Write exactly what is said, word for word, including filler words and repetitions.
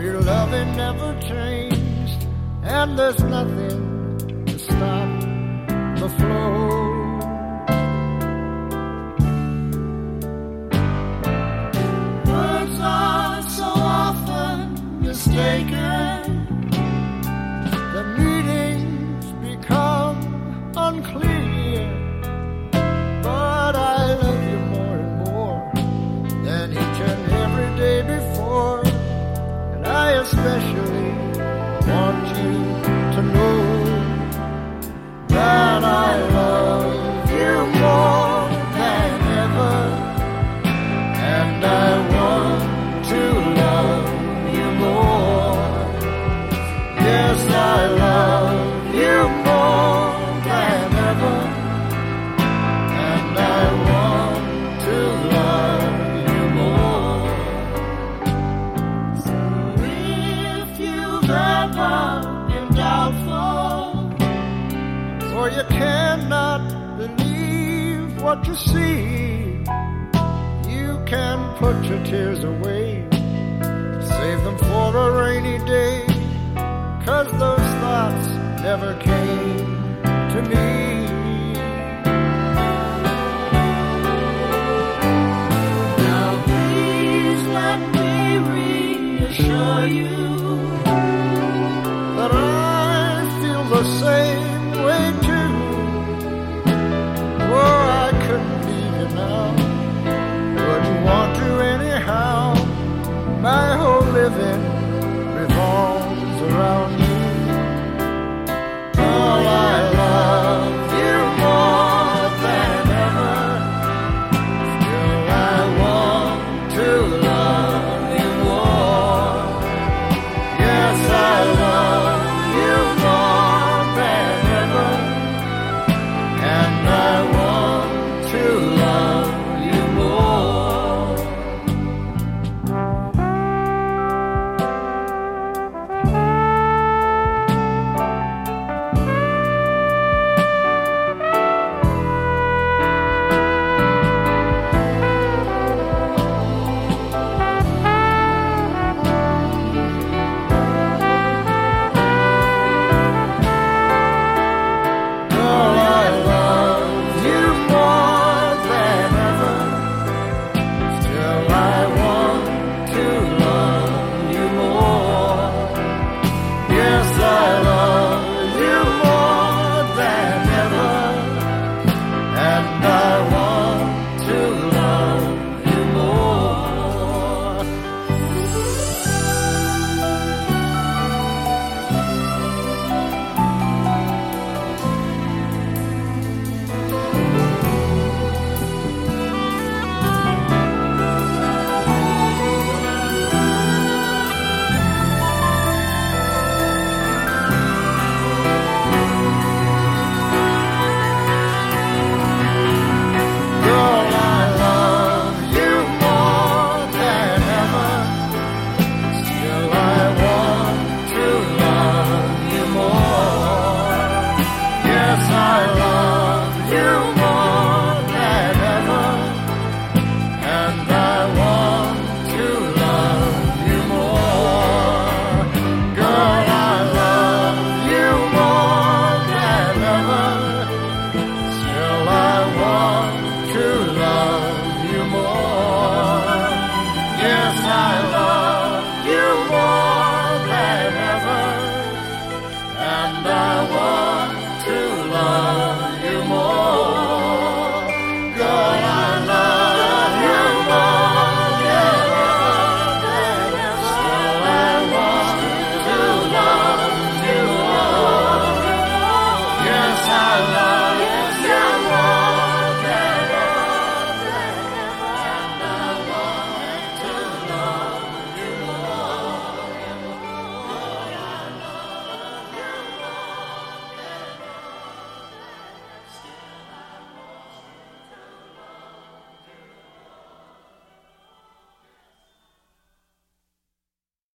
your loving never changed, and there's nothing to stop the flow. Words are so often mistaken, the meanings become unclear, but I love you more and more than each and every day before, and I especially want you to know that I love you more than ever, and I want to love you more. Yes, I love you more than ever, and I want to love you more. So if you've ever been doubtful, or you cannot believe what you see, you can put your tears away, save them for a rainy day, 'cause those thoughts never came to me. Now please let me reassure you that I feel the same